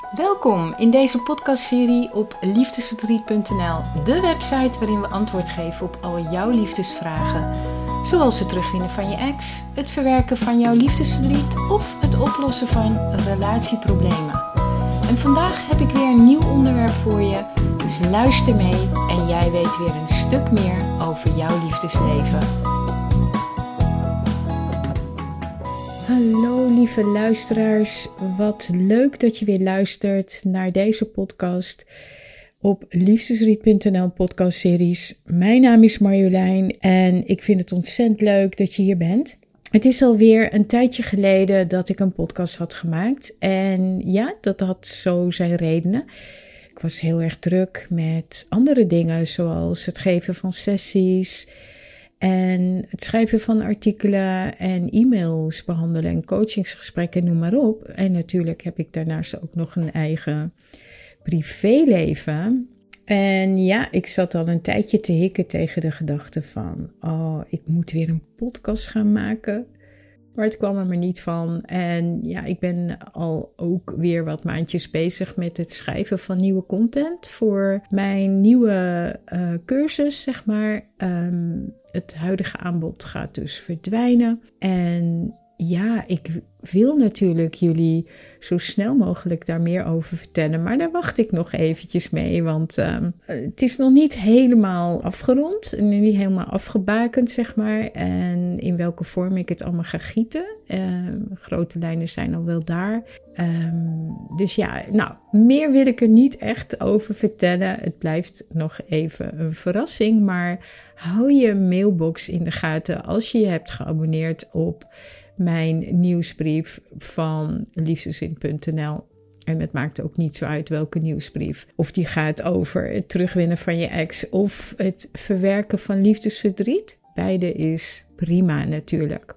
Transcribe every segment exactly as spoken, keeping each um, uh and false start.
Welkom in deze podcastserie op liefdesverdriet punt n l, de website waarin we antwoord geven op al jouw liefdesvragen. Zoals het terugwinnen van je ex, het verwerken van jouw liefdesverdriet of het oplossen van relatieproblemen. En vandaag heb ik weer een nieuw onderwerp voor je, dus luister mee en jij weet weer een stuk meer over jouw liefdesleven. Hallo lieve luisteraars, wat leuk dat je weer luistert naar deze podcast op liefdesverdriet punt n l podcastseries. Mijn naam is Marjolein en ik vind het ontzettend leuk dat je hier bent. Het is alweer een tijdje geleden dat ik een podcast had gemaakt en ja, dat had zo zijn redenen. Ik was heel erg druk met andere dingen zoals het geven van sessies en het schrijven van artikelen en e-mails behandelen en coachingsgesprekken, noem maar op. En natuurlijk heb ik daarnaast ook nog een eigen privéleven. En ja, ik zat al een tijdje te hikken tegen de gedachte van, oh, ik moet weer een podcast gaan maken. Maar het kwam er maar niet van. En ja, ik ben al ook weer wat maandjes bezig met het schrijven van nieuwe content voor mijn nieuwe uh, cursus, zeg maar. Um, het huidige aanbod gaat dus verdwijnen. En ja, ik wil natuurlijk jullie zo snel mogelijk daar meer over vertellen. Maar daar wacht ik nog eventjes mee. Want um, het is nog niet helemaal afgerond. Niet helemaal afgebakend, zeg maar. En in welke vorm ik het allemaal ga gieten. Um, grote lijnen zijn al wel daar. Um, dus ja, nou, meer wil ik er niet echt over vertellen. Het blijft nog even een verrassing. Maar hou je mailbox in de gaten als je je hebt geabonneerd op mijn nieuwsbrief van liefdesverdriet punt n l. En het maakt ook niet zo uit welke nieuwsbrief. Of die gaat over het terugwinnen van je ex of het verwerken van liefdesverdriet. Beide is prima natuurlijk.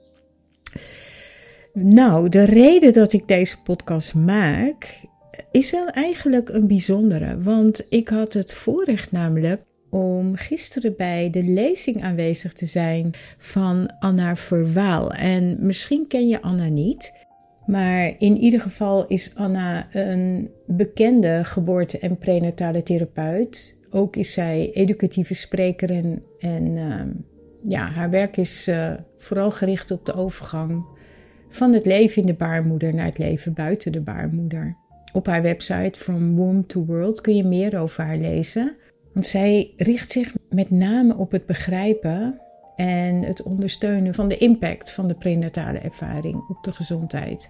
Nou, de reden dat ik deze podcast maak is wel eigenlijk een bijzondere. Want ik had het voorrecht namelijk om gisteren bij de lezing aanwezig te zijn van Anna Verwaal. En misschien ken je Anna niet, maar in ieder geval is Anna een bekende geboorte- en prenatale therapeut. Ook is zij educatieve spreker en, en uh, ja, haar werk is uh, vooral gericht op de overgang van het leven in de baarmoeder naar het leven buiten de baarmoeder. Op haar website From Womb to World kun je meer over haar lezen. Want zij richt zich met name op het begrijpen en het ondersteunen van de impact van de prenatale ervaring op de gezondheid.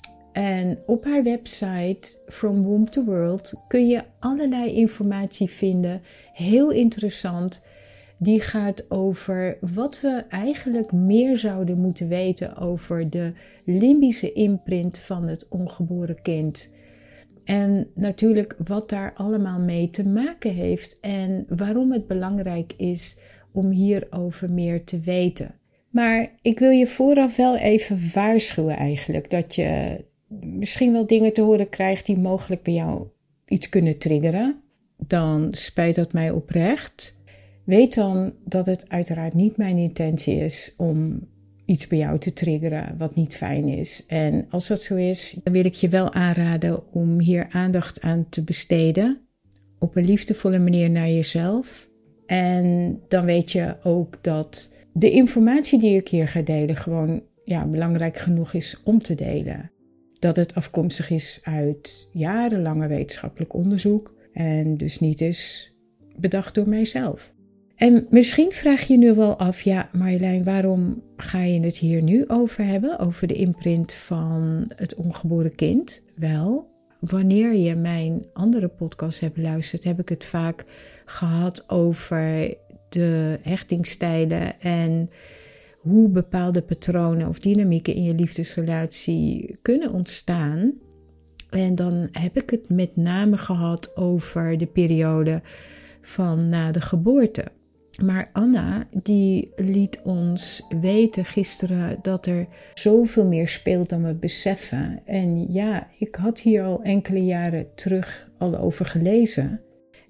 En op haar website From Womb to World kun je allerlei informatie vinden, heel interessant. Die gaat over wat we eigenlijk meer zouden moeten weten over de limbische imprint van het ongeboren kind. En natuurlijk wat daar allemaal mee te maken heeft en waarom het belangrijk is om hierover meer te weten. Maar ik wil je vooraf wel even waarschuwen eigenlijk, dat je misschien wel dingen te horen krijgt die mogelijk bij jou iets kunnen triggeren. Dan spijt dat mij oprecht. Weet dan dat het uiteraard niet mijn intentie is om iets bij jou te triggeren wat niet fijn is. En als dat zo is, dan wil ik je wel aanraden om hier aandacht aan te besteden. Op een liefdevolle manier naar jezelf. En dan weet je ook dat de informatie die ik hier ga delen gewoon ja, belangrijk genoeg is om te delen. Dat het afkomstig is uit jarenlange wetenschappelijk onderzoek. En dus niet is bedacht door mijzelf. En misschien vraag je nu wel af, ja Marjolein, waarom ga je het hier nu over hebben? Over de imprint van het ongeboren kind? Wel, wanneer je mijn andere podcast hebt beluisterd, heb ik het vaak gehad over de hechtingsstijlen en hoe bepaalde patronen of dynamieken in je liefdesrelatie kunnen ontstaan. En dan heb ik het met name gehad over de periode van na de geboorte. Maar Anna, die liet ons weten gisteren dat er zoveel meer speelt dan we beseffen. En ja, ik had hier al enkele jaren terug al over gelezen.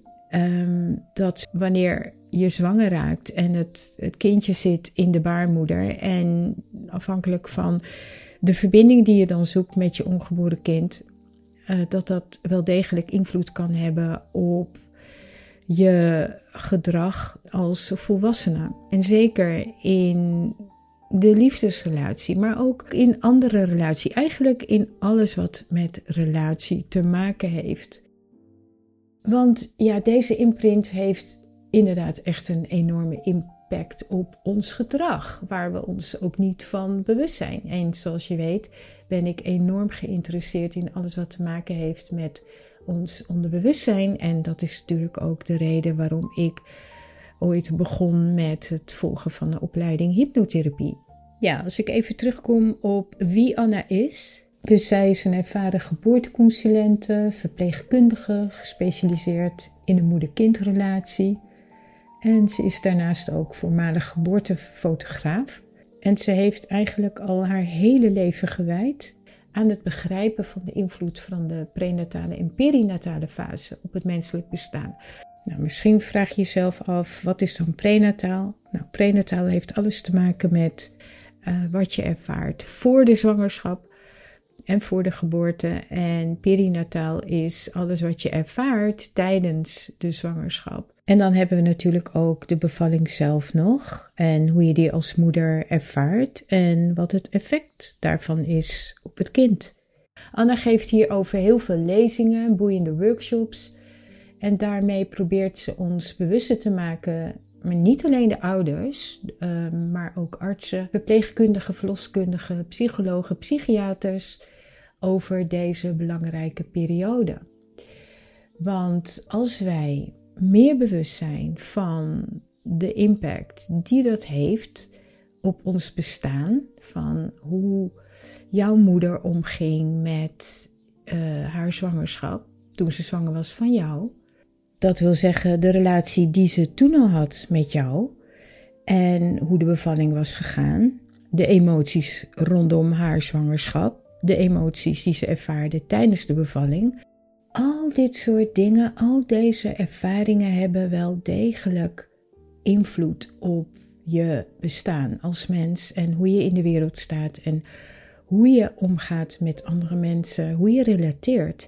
Um, dat wanneer je zwanger raakt en het, het kindje zit in de baarmoeder. En afhankelijk van de verbinding die je dan zoekt met je ongeboren kind, uh, dat dat wel degelijk invloed kan hebben op je gedrag als volwassene. En zeker in de liefdesrelatie, maar ook in andere relatie. Eigenlijk in alles wat met relatie te maken heeft. Want ja, deze imprint heeft inderdaad echt een enorme impact op ons gedrag, waar we ons ook niet van bewust zijn. En zoals je weet ben ik enorm geïnteresseerd in alles wat te maken heeft met ons onderbewustzijn. En dat is natuurlijk ook de reden waarom ik ooit begon met het volgen van de opleiding hypnotherapie. Ja, als ik even terugkom op wie Anna is. Dus zij is een ervaren geboorteconsulente, verpleegkundige, gespecialiseerd in de moeder-kindrelatie. En ze is daarnaast ook voormalig geboortefotograaf. En ze heeft eigenlijk al haar hele leven gewijd aan het begrijpen van de invloed van de prenatale en perinatale fase op het menselijk bestaan. Nou, misschien vraag je jezelf af, wat is dan prenataal? Nou, prenataal heeft alles te maken met uh, wat je ervaart voor de zwangerschap en voor de geboorte. En perinataal is alles wat je ervaart tijdens de zwangerschap. En dan hebben we natuurlijk ook de bevalling zelf nog. En hoe je die als moeder ervaart. En wat het effect daarvan is op het kind. Anna geeft hierover heel veel lezingen, boeiende workshops. En daarmee probeert ze ons bewuster te maken, maar niet alleen de ouders, uh, maar ook artsen, verpleegkundigen, verloskundigen, psychologen, psychiaters, over deze belangrijke periode. Want als wij meer bewust zijn van de impact die dat heeft op ons bestaan, van hoe jouw moeder omging met uh, haar zwangerschap, toen ze zwanger was van jou. Dat wil zeggen de relatie die ze toen al had met jou en hoe de bevalling was gegaan. De emoties rondom haar zwangerschap, de emoties die ze ervaarde tijdens de bevalling. Al dit soort dingen, al deze ervaringen hebben wel degelijk invloed op je bestaan als mens en hoe je in de wereld staat en hoe je omgaat met andere mensen, hoe je relateert.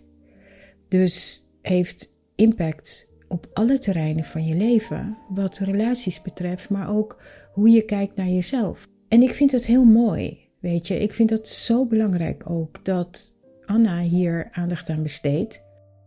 Dus heeft impact op alle terreinen van je leven, wat relaties betreft, maar ook hoe je kijkt naar jezelf. En ik vind het heel mooi, weet je, ik vind het zo belangrijk ook dat Anna hier aandacht aan besteedt.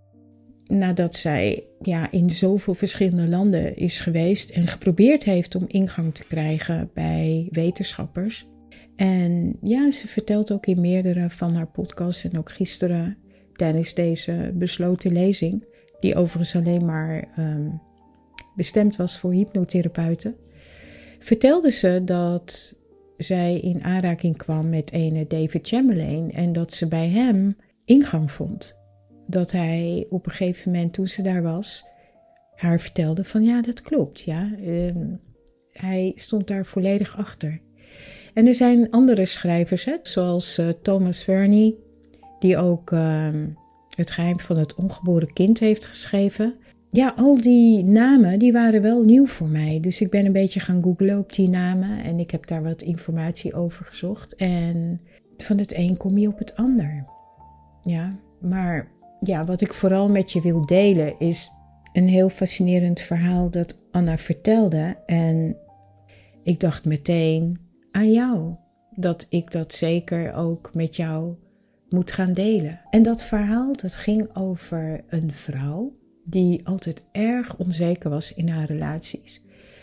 Nadat zij ja, in zoveel verschillende landen is geweest en geprobeerd heeft om ingang te krijgen bij wetenschappers. En ja, ze vertelt ook in meerdere van haar podcasts en ook gisteren tijdens deze besloten lezing, die overigens alleen maar um, bestemd was voor hypnotherapeuten, vertelde ze dat zij in aanraking kwam met ene David Chamberlain en dat ze bij hem ingang vond. Dat hij op een gegeven moment, toen ze daar was, haar vertelde van ja, dat klopt. Ja. Um, hij stond daar volledig achter. En er zijn andere schrijvers, hè, zoals uh, Thomas Verney, die ook uh, Het geheim van het ongeboren kind heeft geschreven. Ja, al die namen die waren wel nieuw voor mij. Dus ik ben een beetje gaan googlen op die namen en ik heb daar wat informatie over gezocht. En van het een kom je op het ander. Ja, maar ja, wat ik vooral met je wil delen is een heel fascinerend verhaal dat Anna vertelde. En ik dacht meteen aan jou, dat ik dat zeker ook met jou moet gaan delen. En dat verhaal, dat ging over een vrouw die altijd erg onzeker was in haar relaties.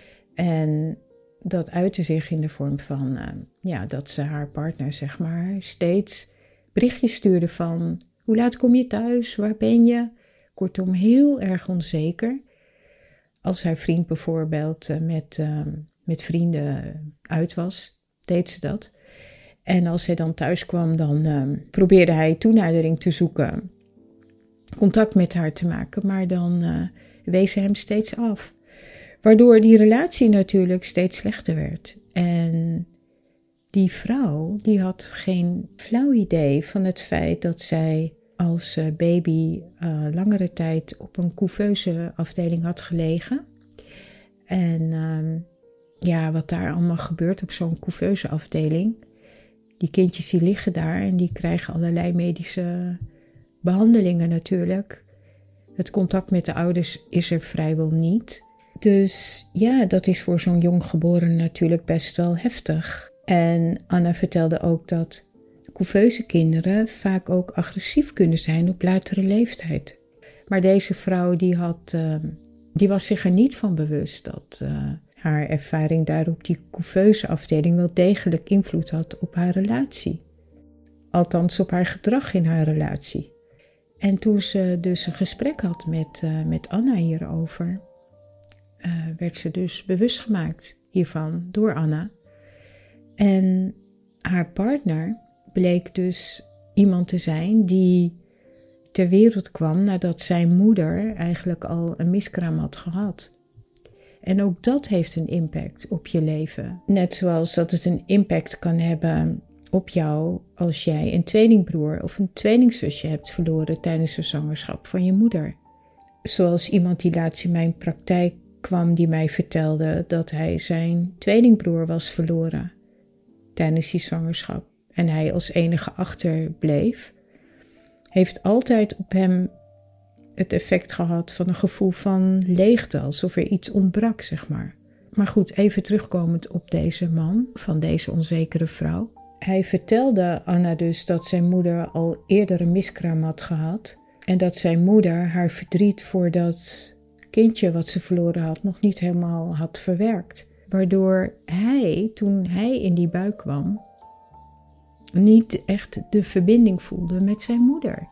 En dat uitte zich in de vorm van, uh, ja, dat ze haar partner, zeg maar, steeds berichtjes stuurde van, hoe laat kom je thuis, waar ben je? Kortom, heel erg onzeker. Als haar vriend bijvoorbeeld uh, met, uh, met vrienden uit was, deed ze dat. En als hij dan thuis kwam, dan uh, probeerde hij toenadering te zoeken, contact met haar te maken, maar dan uh, wees ze hem steeds af. Waardoor die relatie natuurlijk steeds slechter werd. En die vrouw, die had geen flauw idee van het feit dat zij als uh, baby uh, langere tijd op een couveuse afdeling had gelegen. En uh, ja, wat daar allemaal gebeurt op zo'n couveuse afdeling. Die kindjes die liggen daar en die krijgen allerlei medische behandelingen natuurlijk. Het contact met de ouders is er vrijwel niet. Dus ja, dat is voor zo'n jonggeborene natuurlijk best wel heftig. En Anna vertelde ook dat couveuse kinderen vaak ook agressief kunnen zijn op latere leeftijd. Maar deze vrouw die, had, uh, die was zich er niet van bewust dat uh, haar ervaring daar op die couveuse afdeling wel degelijk invloed had op haar relatie. Althans op haar gedrag in haar relatie. En toen ze dus een gesprek had met, uh, met Anna hierover, uh, werd ze dus bewust gemaakt hiervan door Anna. En haar partner bleek dus iemand te zijn die ter wereld kwam nadat zijn moeder eigenlijk al een miskraam had gehad. En ook dat heeft een impact op je leven. Net zoals dat het een impact kan hebben op jou als jij een tweelingbroer of een tweelingzusje hebt verloren tijdens de zwangerschap van je moeder. Zoals iemand die laatst in mijn praktijk kwam die mij vertelde dat hij zijn tweelingbroer was verloren tijdens die zwangerschap en hij als enige achterbleef, heeft altijd op hem het effect gehad van een gevoel van leegte, alsof er iets ontbrak, zeg maar. Maar goed, even terugkomend op deze man, van deze onzekere vrouw. Hij vertelde Anna dus dat zijn moeder al eerder een miskraam had gehad en dat zijn moeder haar verdriet voor dat kindje wat ze verloren had nog niet helemaal had verwerkt. Waardoor hij, toen hij in die buik kwam, niet echt de verbinding voelde met zijn moeder.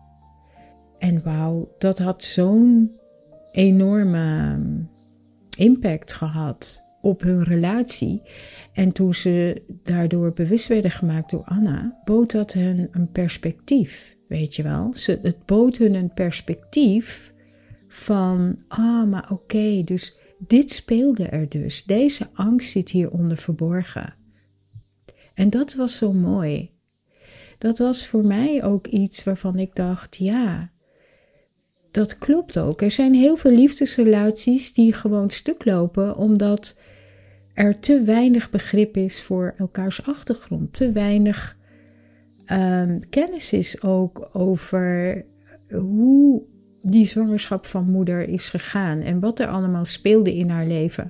En wauw, dat had zo'n enorme impact gehad op hun relatie. En toen ze daardoor bewust werden gemaakt door Anna, bood dat hun een perspectief, weet je wel. Ze, het bood hun een perspectief van, ah, maar oké, okay, dus dit speelde er dus. Deze angst zit hieronder verborgen. En dat was zo mooi. Dat was voor mij ook iets waarvan ik dacht, ja, dat klopt ook. Er zijn heel veel liefdesrelaties die gewoon stuk lopen omdat er te weinig begrip is voor elkaars achtergrond. Te weinig um, kennis is ook over hoe die zwangerschap van moeder is gegaan en wat er allemaal speelde in haar leven.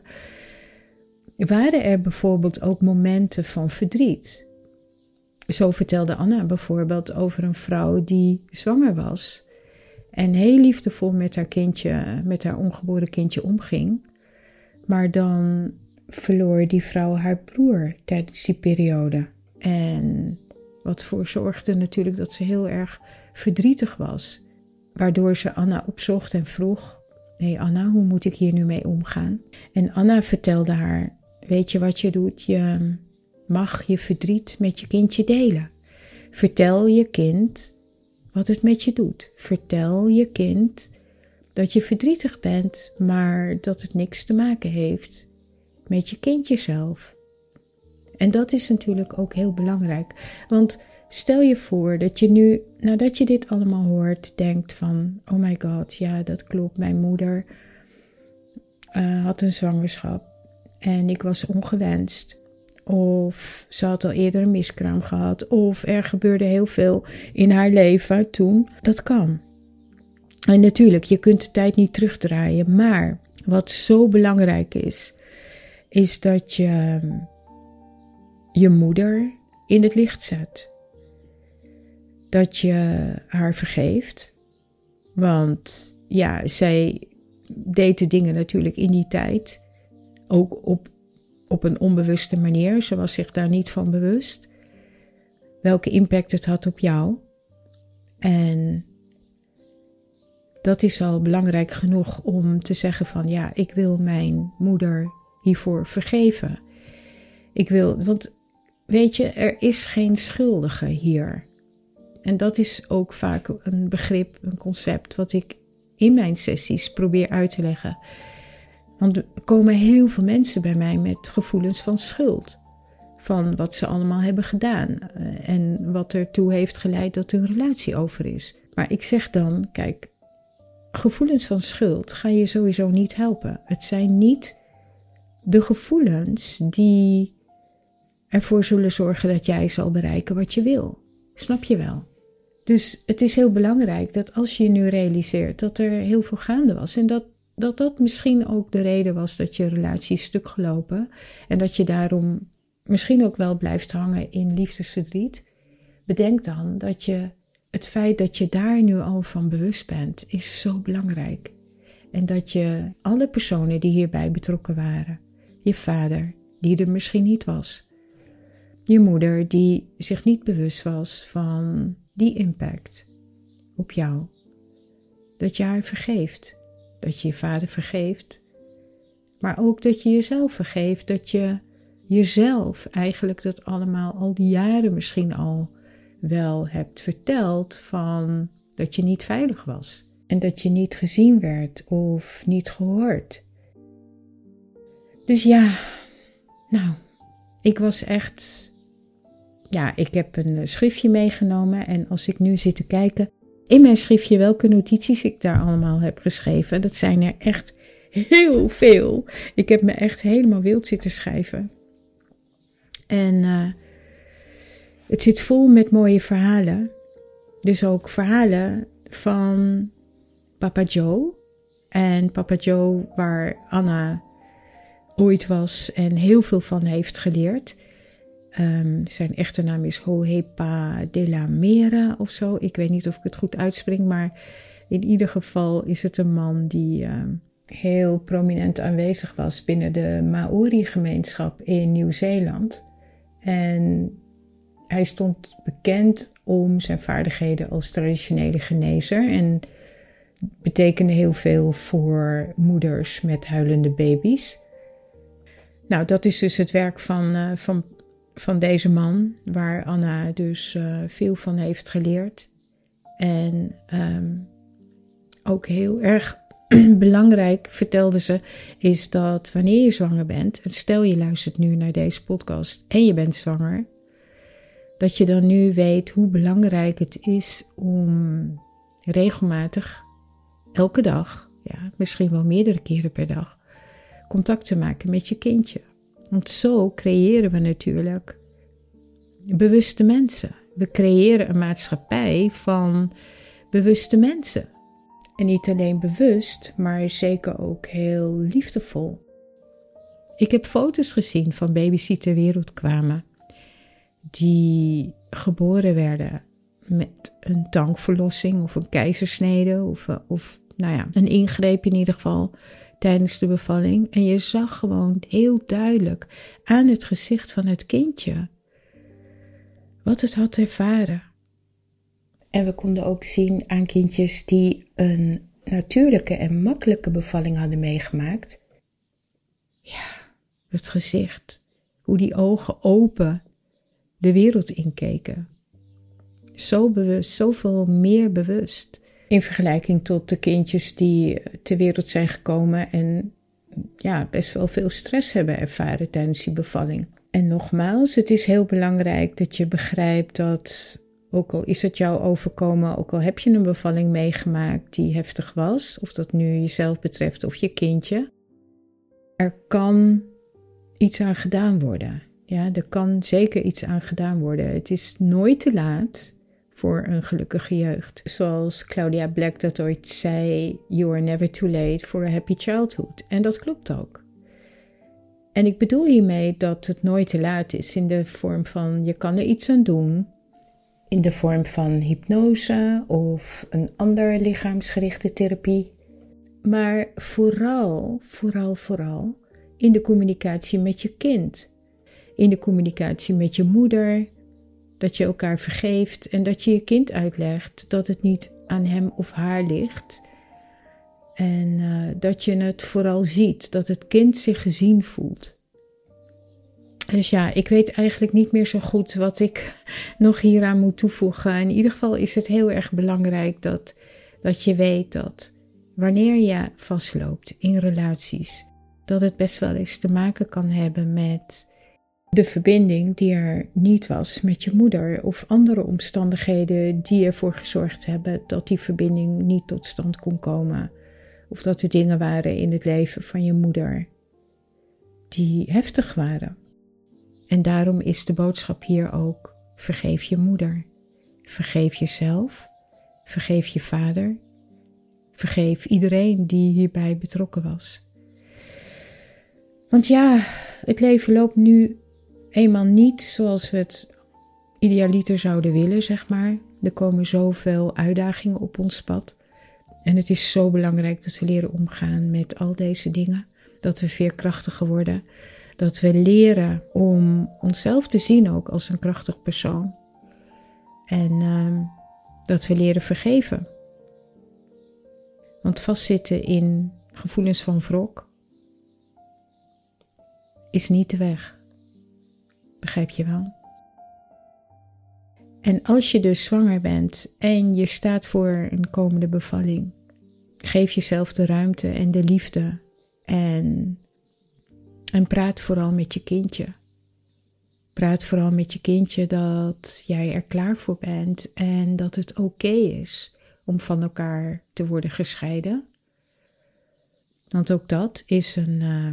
Waren er bijvoorbeeld ook momenten van verdriet? Zo vertelde Anna bijvoorbeeld over een vrouw die zwanger was en heel liefdevol met haar kindje, met haar ongeboren kindje omging. Maar dan verloor die vrouw haar broer tijdens die periode. En wat voor zorgde natuurlijk dat ze heel erg verdrietig was. Waardoor ze Anna opzocht en vroeg, hé hey Anna, hoe moet ik hier nu mee omgaan? En Anna vertelde haar, weet je wat je doet? Je mag je verdriet met je kindje delen. Vertel je kind wat het met je doet. Vertel je kind dat je verdrietig bent, maar dat het niks te maken heeft met je kindje zelf. En dat is natuurlijk ook heel belangrijk. Want stel je voor dat je nu, nadat je dit allemaal hoort, denkt van, oh my god, ja, dat klopt. Mijn moeder uh, had een zwangerschap en ik was ongewenst. Of ze had al eerder een miskraam gehad. Of er gebeurde heel veel in haar leven toen. Dat kan. En natuurlijk, je kunt de tijd niet terugdraaien. Maar wat zo belangrijk is, is dat je je moeder in het licht zet. Dat je haar vergeeft. Want ja, zij deed de dingen natuurlijk in die tijd ook op Op een onbewuste manier. Ze was zich daar niet van bewust. Welke impact het had op jou. En dat is al belangrijk genoeg om te zeggen van, ja, ik wil mijn moeder hiervoor vergeven. Ik wil, want weet je, er is geen schuldige hier. En dat is ook vaak een begrip, een concept wat ik in mijn sessies probeer uit te leggen. Want er komen heel veel mensen bij mij met gevoelens van schuld. Van wat ze allemaal hebben gedaan. En wat ertoe heeft geleid dat hun relatie over is. Maar ik zeg dan, kijk, gevoelens van schuld ga je sowieso niet helpen. Het zijn niet de gevoelens die ervoor zullen zorgen dat jij zal bereiken wat je wil. Snap je wel? Dus het is heel belangrijk dat als je nu realiseert dat er heel veel gaande was. En dat dat, dat misschien ook de reden was dat je relatie is stuk gelopen. En dat je daarom misschien ook wel blijft hangen in liefdesverdriet. Bedenk dan dat je het feit dat je daar nu al van bewust bent, is zo belangrijk. En dat je alle personen die hierbij betrokken waren, je vader die er misschien niet was, je moeder die zich niet bewust was van die impact op jou, dat je haar vergeeft, dat je je vader vergeeft, maar ook dat je jezelf vergeeft, dat je jezelf eigenlijk dat allemaal al die jaren misschien al wel hebt verteld van dat je niet veilig was en dat je niet gezien werd of niet gehoord. Dus ja, nou, ik was echt, ja, ik heb een schriftje meegenomen en als ik nu zit te kijken in mijn schriftje welke notities ik daar allemaal heb geschreven, dat zijn er echt heel veel. Ik heb me echt helemaal wild zitten schrijven. En uh, het zit vol met mooie verhalen. Dus ook verhalen van Papa Joe. En Papa Joe waar Anna ooit was en heel veel van heeft geleerd. Um, zijn echte naam is Hohepa de la Mera of zo. Ik weet niet of ik het goed uitspreek, maar in ieder geval is het een man die uh, heel prominent aanwezig was binnen de Maori-gemeenschap in Nieuw-Zeeland. En hij stond bekend om zijn vaardigheden als traditionele genezer en betekende heel veel voor moeders met huilende baby's. Nou, dat is dus het werk van, uh, van, van deze man, waar Anna dus uh, veel van heeft geleerd. En um, ook heel erg belangrijk, vertelde ze, is dat wanneer je zwanger bent, en stel je luistert nu naar deze podcast en je bent zwanger, dat je dan nu weet hoe belangrijk het is om regelmatig, elke dag, ja, misschien wel meerdere keren per dag, contact te maken met je kindje. Want zo creëren we natuurlijk bewuste mensen. We creëren een maatschappij van bewuste mensen. En niet alleen bewust, maar zeker ook heel liefdevol. Ik heb foto's gezien van baby's die ter wereld kwamen, die geboren werden met een tankverlossing of een keizersnede of, of nou ja, een ingreep in ieder geval tijdens de bevalling. En je zag gewoon heel duidelijk aan het gezicht van het kindje wat het had ervaren. En we konden ook zien aan kindjes die een natuurlijke en makkelijke bevalling hadden meegemaakt. Ja, het gezicht, hoe die ogen open de wereld inkeken. Zo bewust, zoveel meer bewust. In vergelijking tot de kindjes die ter wereld zijn gekomen en ja, best wel veel stress hebben ervaren tijdens die bevalling. En nogmaals, het is heel belangrijk dat je begrijpt dat, ook al is het jou overkomen, ook al heb je een bevalling meegemaakt die heftig was, of dat nu jezelf betreft of je kindje, er kan iets aan gedaan worden. Ja, er kan zeker iets aan gedaan worden. Het is nooit te laat voor een gelukkige jeugd. Zoals Claudia Black dat ooit zei, you are never too late for a happy childhood. En dat klopt ook. En ik bedoel hiermee dat het nooit te laat is in de vorm van je kan er iets aan doen. In de vorm van hypnose of een ander lichaamsgerichte therapie. Maar vooral, vooral, vooral in de communicatie met je kind. In de communicatie met je moeder. Dat je elkaar vergeeft en dat je je kind uitlegt dat het niet aan hem of haar ligt. En uh, dat je het vooral ziet, dat het kind zich gezien voelt. Dus ja, ik weet eigenlijk niet meer zo goed wat ik nog hieraan moet toevoegen. In ieder geval is het heel erg belangrijk dat, dat je weet dat wanneer je vastloopt in relaties, dat het best wel eens te maken kan hebben met de verbinding die er niet was met je moeder of andere omstandigheden die ervoor gezorgd hebben dat die verbinding niet tot stand kon komen. Of dat er dingen waren in het leven van je moeder die heftig waren. En daarom is de boodschap hier ook, vergeef je moeder. Vergeef jezelf. Vergeef je vader. Vergeef iedereen die hierbij betrokken was. Want ja, het leven loopt nu eenmaal niet zoals we het idealiter zouden willen, zeg maar. Er komen zoveel uitdagingen op ons pad. En het is zo belangrijk dat we leren omgaan met al deze dingen. Dat we veerkrachtiger worden. Dat we leren om onszelf te zien ook als een krachtig persoon. En uh, dat we leren vergeven. Want vastzitten in gevoelens van wrok is niet de weg. Begrijp je wel? En als je dus zwanger bent en je staat voor een komende bevalling, geef jezelf de ruimte en de liefde en, en praat vooral met je kindje. Praat vooral met je kindje dat jij er klaar voor bent en dat het oké is om van elkaar te worden gescheiden. Want ook dat is een... Uh,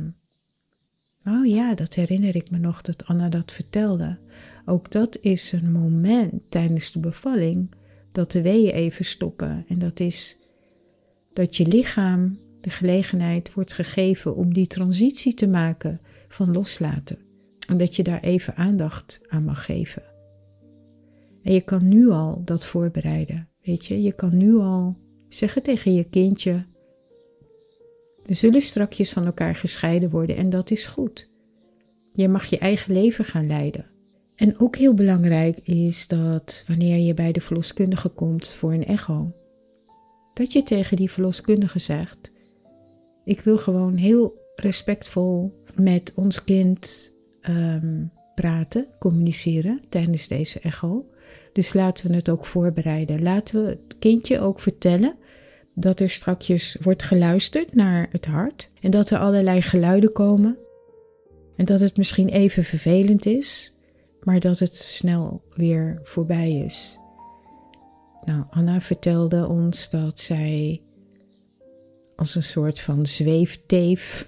oh ja, dat herinner ik me nog dat Anna dat vertelde. Ook dat is een moment tijdens de bevalling dat de weeën even stoppen. En dat is dat je lichaam de gelegenheid wordt gegeven om die transitie te maken van loslaten. En dat je daar even aandacht aan mag geven. En je kan nu al dat voorbereiden. Weet je, je kan nu al zeggen tegen je kindje: we zullen strakjes van elkaar gescheiden worden en dat is goed. Je mag je eigen leven gaan leiden. En ook heel belangrijk is dat wanneer je bij de verloskundige komt voor een echo, dat je tegen die verloskundige zegt: ik wil gewoon heel respectvol met ons kind um, praten, communiceren tijdens deze echo. Dus laten we het ook voorbereiden. Laten we het kindje ook vertellen dat er strakjes wordt geluisterd naar het hart. En dat er allerlei geluiden komen. En dat het misschien even vervelend is, maar dat het snel weer voorbij is. Nou, Anna vertelde ons dat zij als een soort van zweefteef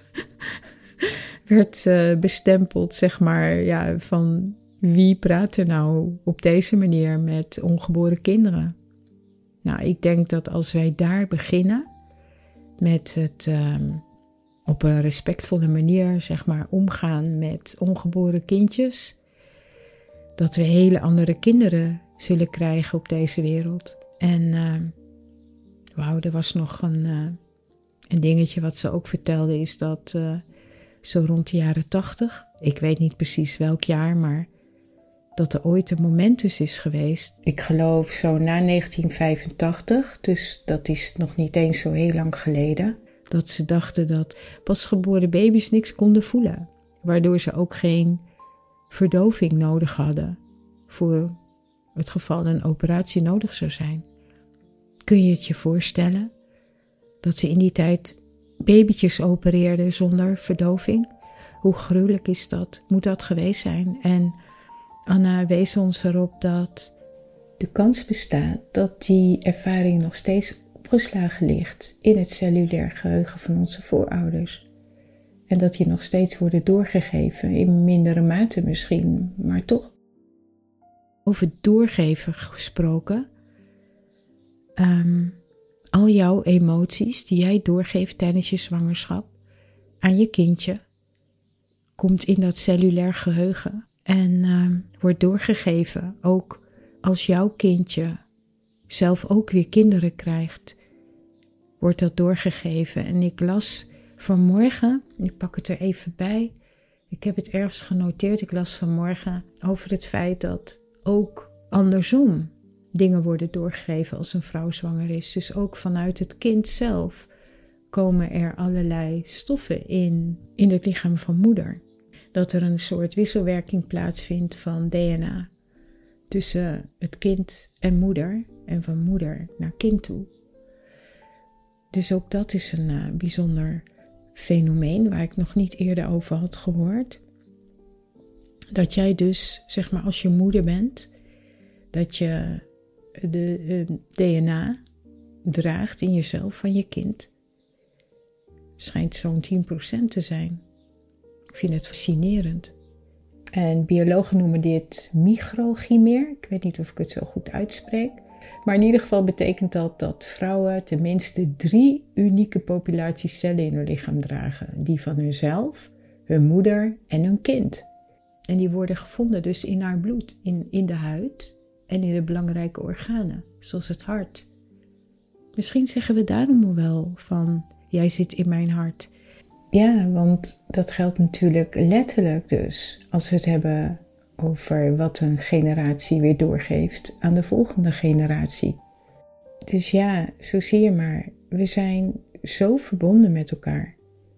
werd uh, bestempeld, zeg maar, ja, van wie praat er nou op deze manier met ongeboren kinderen? Nou, ik denk dat als wij daar beginnen met het um, op een respectvolle manier, zeg maar, omgaan met ongeboren kindjes, dat we hele andere kinderen zullen krijgen op deze wereld. En uh, wauw, er was nog een, uh, een dingetje wat ze ook vertelde, is dat uh, zo rond de jaren tachtig, ik weet niet precies welk jaar, maar dat er ooit een moment dus is geweest. Ik geloof zo na negentien vijfentachtig, dus dat is nog niet eens zo heel lang geleden, dat ze dachten dat pasgeboren baby's niks konden voelen. Waardoor ze ook geen verdoving nodig hadden voor het geval een operatie nodig zou zijn. Kun je het je voorstellen dat ze in die tijd babytjes opereerden zonder verdoving? Hoe gruwelijk is dat? Moet dat geweest zijn? En Anna wees ons erop dat de kans bestaat dat die ervaring nog steeds opgeslagen ligt in het cellulair geheugen van onze voorouders. En dat die nog steeds worden doorgegeven, in mindere mate misschien, maar toch. Over doorgeven gesproken, um, al jouw emoties die jij doorgeeft tijdens je zwangerschap aan je kindje, komt in dat cellulair geheugen. En uh, wordt doorgegeven, ook als jouw kindje zelf ook weer kinderen krijgt, wordt dat doorgegeven. En ik las vanmorgen, ik pak het er even bij, ik heb het ergens genoteerd, ik las vanmorgen over het feit dat ook andersom dingen worden doorgegeven als een vrouw zwanger is. Dus ook vanuit het kind zelf komen er allerlei stoffen in, in het lichaam van moeder. Dat er een soort wisselwerking plaatsvindt van D N A tussen het kind en moeder en van moeder naar kind toe. Dus ook dat is een uh, bijzonder fenomeen waar ik nog niet eerder over had gehoord. Dat jij dus, zeg maar, als je moeder bent, dat je de uh, D N A draagt in jezelf van je kind. Schijnt zo'n tien procent te zijn. Ik vind het fascinerend. En biologen noemen dit microchimeer. Ik weet niet of ik het zo goed uitspreek. Maar in ieder geval betekent dat dat vrouwen tenminste drie unieke populaties cellen in hun lichaam dragen. Die van hunzelf, hun moeder en hun kind. En die worden gevonden dus in haar bloed, in, in de huid en in de belangrijke organen, zoals het hart. Misschien zeggen we daarom wel van, jij zit in mijn hart. Ja, want dat geldt natuurlijk letterlijk dus, als we het hebben over wat een generatie weer doorgeeft aan de volgende generatie. Dus ja, zo zie je maar, we zijn zo verbonden met elkaar.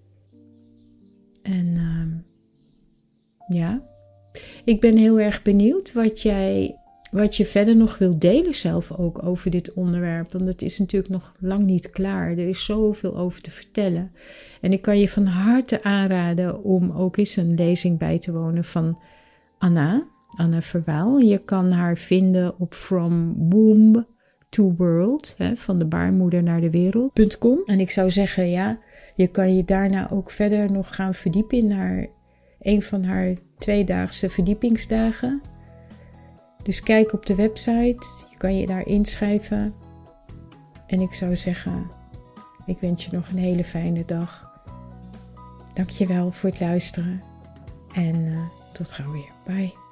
En uh, ja, ik ben heel erg benieuwd wat jij, wat je verder nog wilt delen zelf ook over dit onderwerp. Want het is natuurlijk nog lang niet klaar. Er is zoveel over te vertellen. En ik kan je van harte aanraden om ook eens een lezing bij te wonen van Anna, Anna Verwaal. Je kan haar vinden op From Womb to World, hè, van de baarmoeder naar de wereld punt com. En ik zou zeggen, ja, je kan je daarna ook verder nog gaan verdiepen in haar, een van haar tweedaagse verdiepingsdagen. Dus kijk op de website, je kan je daar inschrijven. En ik zou zeggen, ik wens je nog een hele fijne dag. Dankjewel voor het luisteren en uh, tot gauw weer. Bye.